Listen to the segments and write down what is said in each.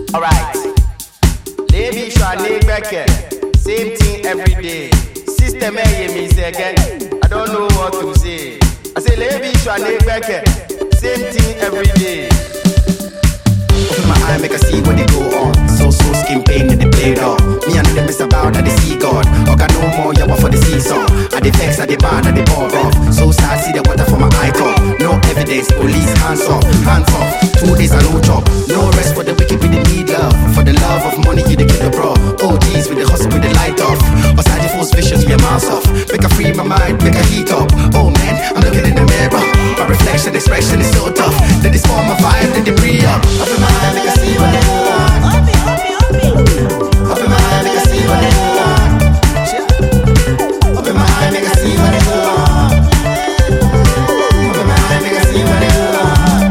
Alright. Baby, Shani Becker. Same thing every day. System me say again. I don't know what to say. I say, Baby, Shani Becker. Same thing every day. Open my eye, make I see what they go on. So skin pain that they played on. Me and them is about that they see God. Or got no more, yeah, what for the seesaw. I they vex, I they bad, I they ball off. So sad, see the water for my eye cup. No evidence, police, hands off, hands off. 2 days I no job. No rest for the wicked, we they need love. For the love of money, you the kill the bro. OGs with the hustle, with the light off. Beside the force vicious, your mouth off. Make I free my mind, make I heat up. Oh man, I'm looking in the mirror. My reflection, expression is so tough. That they spawn my vibe, that they breathe up. Up in my eye, make I see what they go on. Up in my eye, make I see what they go on. Up in my eye, make I see what they go on. Up in my eye, make I see what they go on.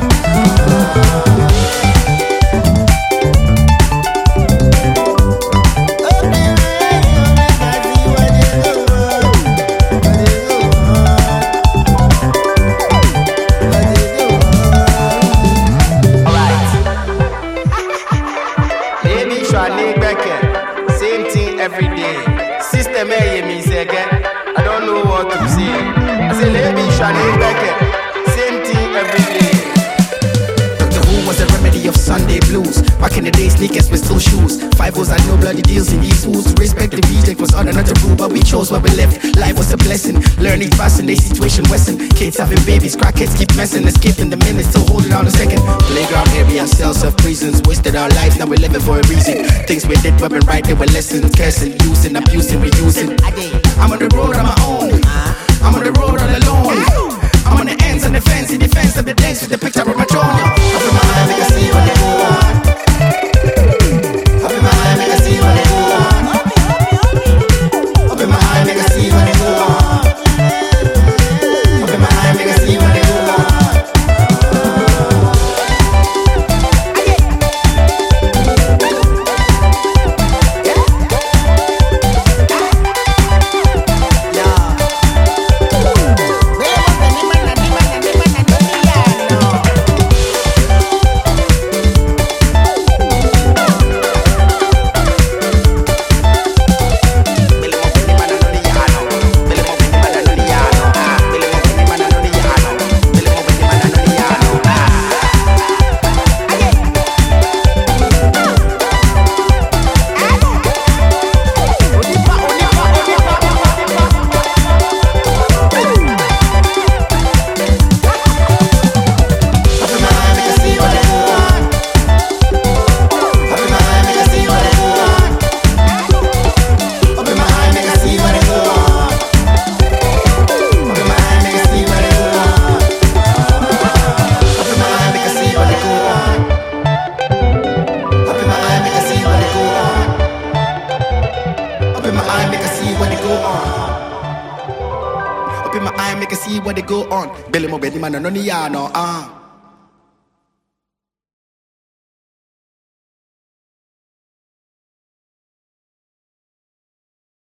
Same thing every day. System me say again. I don't know what to say. I say, Baby, Shani Becker. Same thing every day. Doctor Who was the remedy of Sunday blues. Back in the day, sneakers with still shoes. 5-0s and no bloody deals in these schools. To respect the reject was on another rule, but we chose what we left. Life was a blessing. Learning fast in the situation Western. Kids having babies, crackheads keep messing. Escaping the minutes, still holding on a second. Playground area, cells of prisons. Wasted our lives, now we're living for a reason. Things we did weren't right, they were lessons. Cursing, using, abusing, reusing. I'm on the road on my own. I'm on the road all alone. I'm on the ends of the fence, in defense of the dance with the picture of my throne. Up in my eye, make I see what they go on. Up in my eye, make I see what they go on. Up in my eye, make I see what they go on. Up in my eye, make I see what they go on. Up in my eye, make I see what they go on. Billy Mo, Benny Man, no,